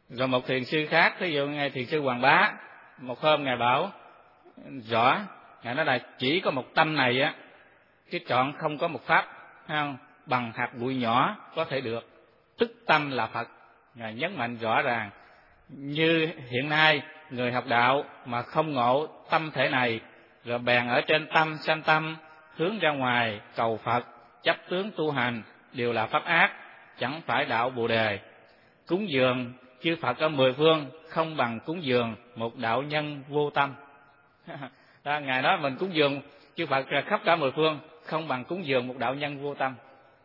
Rồi một thiền sư khác, ví dụ ngài thiền sư Hoàng Bá, một hôm ngài bảo rõ, ngài nói là chỉ có một tâm này á, cái chọn không có một pháp, không bằng hạt bụi nhỏ có thể được, tức tâm là Phật. Ngài nhấn mạnh rõ ràng. Như hiện nay người học đạo mà không ngộ tâm thể này, rồi bèn ở trên tâm sanh tâm, hướng ra ngoài cầu Phật, chấp tướng tu hành, đều là pháp ác, chẳng phải đạo Bồ Đề. Cúng dường chư Phật ở mười phương không bằng cúng dường một đạo nhân vô tâm. Đó, ngài nói mình cúng dường chư Phật khắp cả mười phương không bằng cúng dường một đạo nhân vô tâm.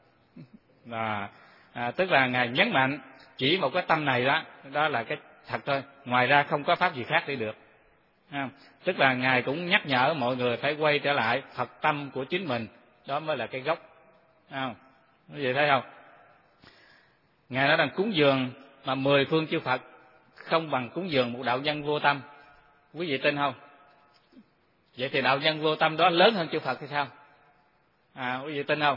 Tức là ngài nhấn mạnh chỉ một cái tâm này đó là cái thật thôi, ngoài ra không có pháp gì khác để được. Tức là ngài cũng nhắc nhở mọi người phải quay trở lại Phật tâm của chính mình, đó mới là cái gốc. Quý vị thấy không? Ngài nói rằng cúng dường mà mười phương chư Phật không bằng cúng dường một đạo nhân vô tâm. Quý vị tin không? Vậy thì đạo nhân vô tâm đó lớn hơn chư Phật thì sao? Quý vị tin không?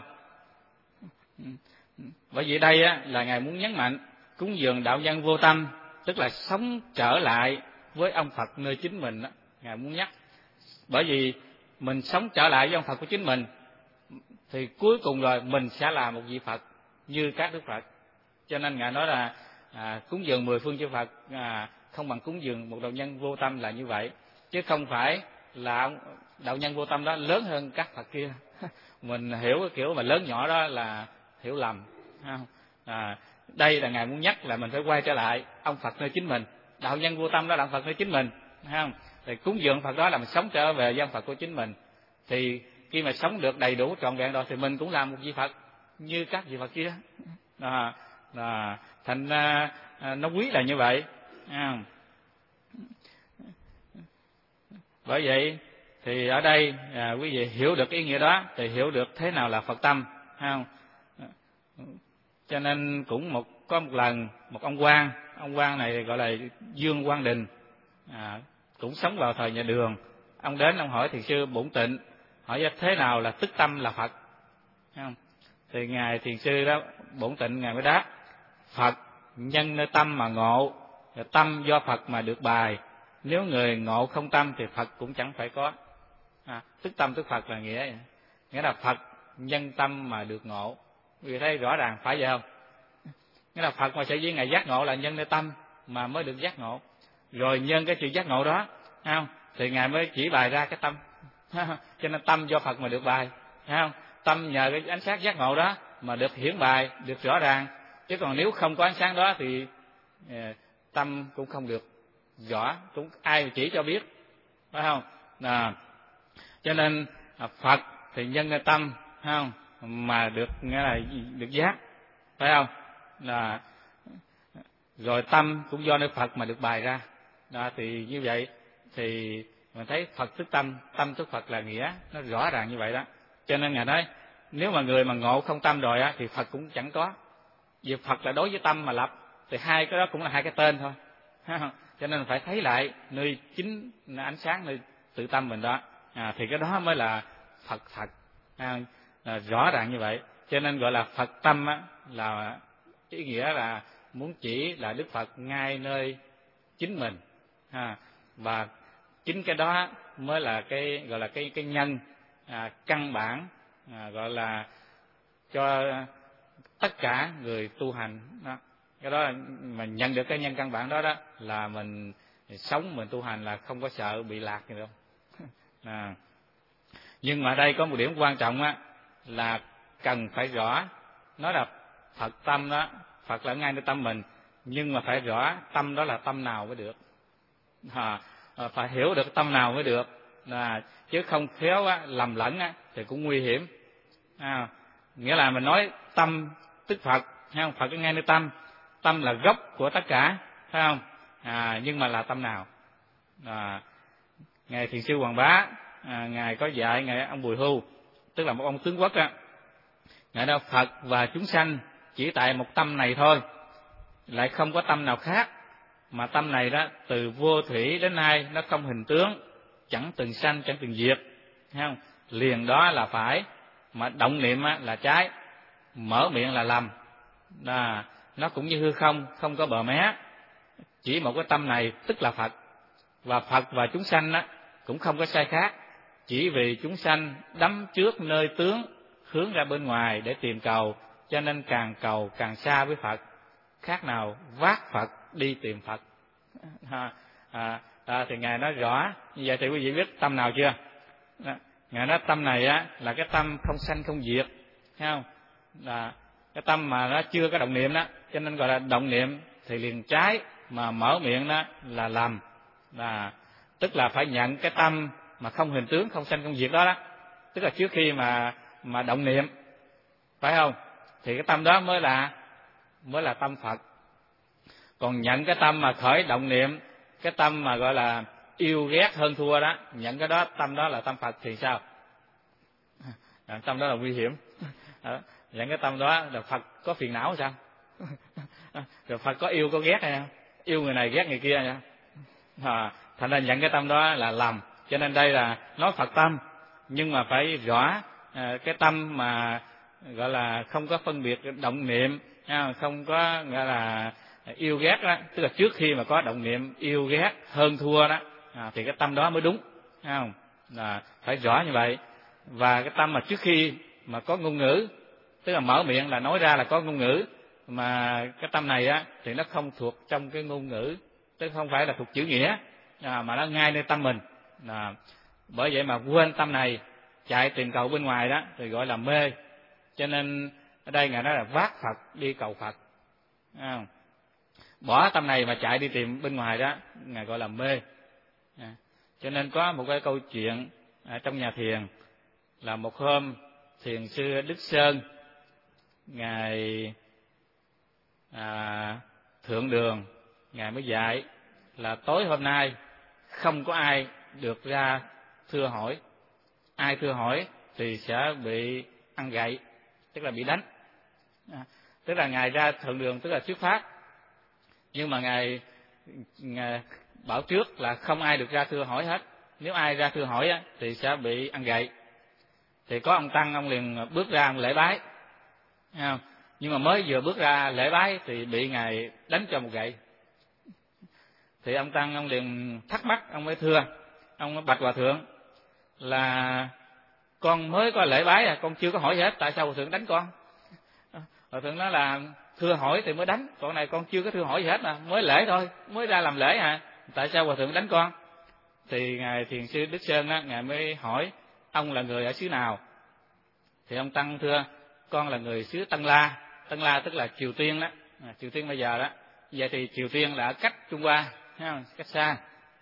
Bởi vì đây là ngài muốn nhấn mạnh cúng dường đạo nhân vô tâm, tức là sống trở lại với ông Phật nơi chính mình đó. Ngài muốn nhắc, bởi vì mình sống trở lại với ông Phật của chính mình thì cuối cùng rồi mình sẽ là một vị Phật như các đức Phật. Cho nên ngài nói là cúng dường mười phương chư Phật không bằng cúng dường một đạo nhân vô tâm là như vậy, chứ không phải là đạo nhân vô tâm đó lớn hơn các Phật kia. Mình hiểu cái kiểu mà lớn nhỏ đó là hiểu lầm. Đây là ngài muốn nhắc là mình phải quay trở lại ông Phật nơi chính mình, đạo nhân vô tâm đó là ông Phật nơi chính mình, không? Thì cúng dường Phật đó là mình sống trở về với ông Phật của chính mình. Thì khi mà sống được đầy đủ trọn vẹn rồi thì mình cũng là một vị Phật như các vị Phật kia. Thành ra nó quý là như vậy. Bởi vậy thì ở đây quý vị hiểu được ý nghĩa đó thì hiểu được thế nào là Phật tâm, không? Cho nên cũng có một lần một ông quan này gọi là Dương Quang Đình, cũng sống vào thời nhà Đường. Ông đến ông hỏi thiền sư Bổn Tịnh, hỏi thế nào là tức tâm là Phật, không? Thì ngài thiền sư đó Bổn Tịnh ngài mới đáp: Phật nhân nơi tâm mà ngộ, tâm do Phật mà được bài. Nếu người ngộ không tâm thì Phật cũng chẳng phải có. Tức tâm tức Phật là nghĩa là Phật nhân tâm mà được ngộ. Vì thấy rõ ràng phải vậy không? Nghĩa là Phật mà sở dĩ ngài giác ngộ là nhân nơi tâm mà mới được giác ngộ. Rồi nhân cái sự giác ngộ đó, không? Thì ngài mới chỉ bài ra cái tâm. Cho nên tâm do Phật mà được bài, không? Tâm nhờ cái ánh sáng giác ngộ đó mà được hiển bài, được rõ ràng. Chứ còn nếu không có ánh sáng đó thì tâm cũng không được rõ, cũng ai chỉ cho biết, phải không? Cho nên Phật thì nhân nơi tâm, không? Mà được nghĩa là được giác, phải không? Rồi tâm cũng do nơi Phật mà được bài ra. Thì như vậy thì mình thấy Phật tức tâm, tâm tức Phật là nghĩa, nó rõ ràng như vậy đó. Cho nên ngài nói nếu mà người mà ngộ không tâm rồi thì Phật cũng chẳng có. Vì Phật là đối với tâm mà lập, thì hai cái đó cũng là hai cái tên thôi. Cho nên phải thấy lại nơi chính ánh sáng nơi tự tâm mình đó, thì cái đó mới là Phật thật, rõ ràng như vậy. Cho nên gọi là Phật tâm là ý nghĩa là muốn chỉ là Đức Phật ngay nơi chính mình, và chính cái đó mới là cái gọi là cái nhân căn bản, gọi là cho tất cả người tu hành đó. Cái đó mà nhận được cái nhân căn bản đó là mình sống, mình tu hành là không có sợ bị lạc gì đâu. Nhưng mà ở đây có một điểm quan trọng là cần phải rõ, nói là Phật tâm đó, Phật là ngay nơi tâm mình, nhưng mà phải rõ tâm đó là tâm nào mới được. Phải hiểu được tâm nào mới được, chứ không khéo lầm lẫn thì cũng nguy hiểm. Nghĩa là mình nói tâm tức Phật, hay không? Phật ở ngay nơi tâm, tâm là gốc của tất cả, phải không? Nhưng mà là tâm nào? Ngài thiền sư Hoàng Bá, ngài có dạy ngài ông Bùi Hưu, tức là một ông tướng quốc ngài nói Phật và chúng sanh chỉ tại một tâm này thôi, lại không có tâm nào khác, mà tâm này đó từ vô thủy đến nay nó không hình tướng, chẳng từng sanh chẳng từng diệt, thấy không? Liền đó là phải, mà động niệm là trái, mở miệng là lầm. Nó cũng như hư không, không có bờ mé, chỉ một cái tâm này tức là Phật. Và Phật và chúng sanh á cũng không có sai khác, chỉ vì chúng sanh đắm trước nơi tướng hướng ra bên ngoài để tìm cầu, cho nên càng cầu càng xa với Phật, khác nào vác Phật đi tìm Phật. Thì Ngài nói rõ như vậy thì quý vị biết tâm nào chưa? Ngài nói tâm này á là cái tâm không sanh không diệt, thấy không? Là cái tâm mà nó chưa có động niệm đó, cho nên gọi là động niệm thì liền trái, mà mở miệng đó là lầm. Tức là phải nhận cái tâm mà không hình tướng, không sanh không diệt đó, tức là trước khi mà động niệm, phải không? Thì cái tâm đó mới là tâm Phật. Còn nhận cái tâm mà khởi động niệm, cái tâm mà gọi là yêu ghét hơn thua đó, nhận cái đó tâm đó là tâm Phật thì sao? Tâm đó là nguy hiểm. Nhận cái tâm đó là Phật có phiền não sao? Rồi Phật có yêu có ghét hay không? Yêu người này ghét người kia nha. Thành ra nhận cái tâm đó là lầm. Cho nên đây là nói Phật tâm, nhưng mà phải rõ cái tâm mà gọi là không có phân biệt động niệm, không có gọi là yêu ghét đó, tức là trước khi mà có động niệm yêu ghét hơn thua đó, thì cái tâm đó mới đúng, không? Phải rõ như vậy. Và cái tâm mà trước khi mà có ngôn ngữ, tức là mở miệng là nói ra là có ngôn ngữ, mà cái tâm này á thì nó không thuộc trong cái ngôn ngữ, tức không phải là thuộc chữ nghĩa, mà nó ngay nơi tâm mình. Bởi vậy mà quên tâm này chạy tìm cầu bên ngoài đó thì gọi là mê. Cho nên ở đây Ngài nói là vác Phật đi cầu Phật, bỏ tâm này mà chạy đi tìm bên ngoài đó Ngài gọi là mê. Cho nên có một cái câu chuyện trong nhà thiền là một hôm thiền sư Đức Sơn Ngài thượng đường, Ngài mới dạy là tối hôm nay không có ai được ra thưa hỏi, ai thưa hỏi thì sẽ bị ăn gậy, tức là bị đánh. Tức là Ngài ra thượng đường tức là xuất phát, nhưng mà Ngài bảo trước là không ai được ra thưa hỏi hết, nếu ai ra thưa hỏi á, thì sẽ bị ăn gậy. Thì có ông tăng, ông liền bước ra ông lễ bái, nhưng mà mới vừa bước ra lễ bái thì bị Ngài đánh cho một gậy. Thì ông tăng ông liền thắc mắc, ông mới thưa, ông mới bạch Hòa thượng là con mới có lễ bái, con chưa có hỏi gì hết, tại sao Hòa thượng đánh con? Hòa thượng nói là thưa hỏi thì mới đánh, còn này con chưa có thưa hỏi gì hết mà, mới lễ thôi, mới ra làm lễ tại sao Hòa thượng đánh con? Thì Ngài thiền sư Đức Sơn á, Ngài mới hỏi ông là người ở xứ nào? Thì ông tăng thưa con là người xứ Tân La. Tân La tức là Triều Tiên đó, Triều Tiên bây giờ đó. Vậy thì Triều Tiên là ở cách Trung Hoa, cách xa.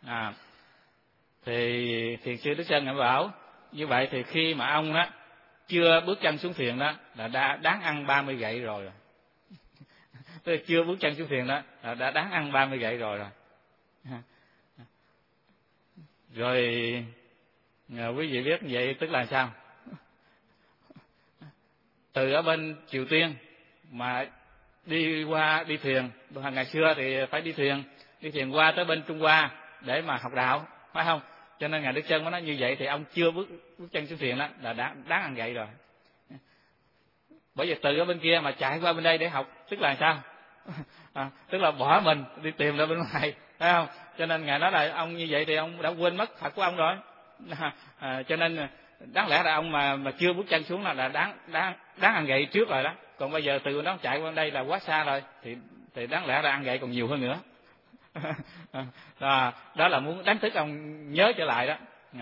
Thì thiền sư Đức Sơn Ngài bảo như vậy thì khi mà ông đó chưa bước chân xuống thuyền đó là đã đáng ăn 30 gậy rồi. Tức là chưa bước chân xuống thuyền đó là đã đáng ăn 30 gậy rồi. Rồi quý vị biết vậy tức là sao? Từ ở bên Triều Tiên mà đi thuyền, ngày xưa thì phải đi thuyền qua tới bên Trung Hoa để mà học đạo, phải không? Cho nên Ngài Đức Sơn mới nói như vậy thì ông chưa bước chân xuống thuyền đó là đáng ăn gậy rồi. Bởi vì từ ở bên kia mà chạy qua bên đây để học tức là sao? Tức là bỏ mình đi tìm ra bên ngoài, phải không? Cho nên Ngài nói là ông như vậy thì ông đã quên mất Phật của ông rồi. Cho nên đáng lẽ là ông mà chưa bước chân xuống là đáng ăn gậy trước rồi đó. Còn bây giờ từ đó chạy qua đây là quá xa rồi, thì đáng lẽ là ăn gậy còn nhiều hơn nữa. Đó là muốn đánh thức ông nhớ trở lại đó.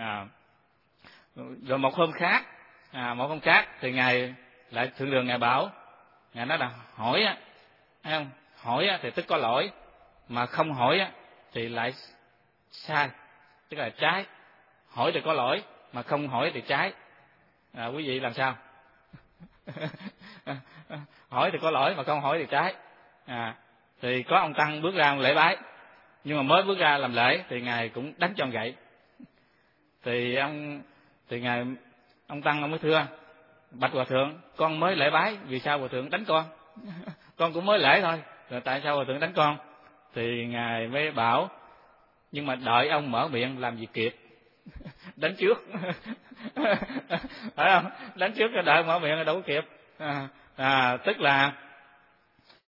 Rồi một hôm khác thì Ngài lại thượng đường Ngài bảo, Ngài nói là hỏi á, thấy không? Hỏi á thì tức có lỗi, mà không hỏi á thì lại sai, tức là trái. Hỏi thì có lỗi, mà không hỏi thì trái. Quý vị làm sao? Hỏi thì có lỗi, mà không hỏi thì trái. Thì có ông tăng bước ra lễ bái, nhưng mà mới bước ra làm lễ thì Ngài cũng đánh cho gậy. Thì ông tăng ông mới thưa bạch Hòa thượng, con mới lễ bái, vì sao Hòa thượng đánh con? Con cũng mới lễ thôi, rồi tại sao Hòa thượng đánh con? Thì Ngài mới bảo nhưng mà đợi ông mở miệng làm gì kịp, đánh trước. Phải không? Đánh trước cho đợi mở miệng là đâu có kịp. Tức là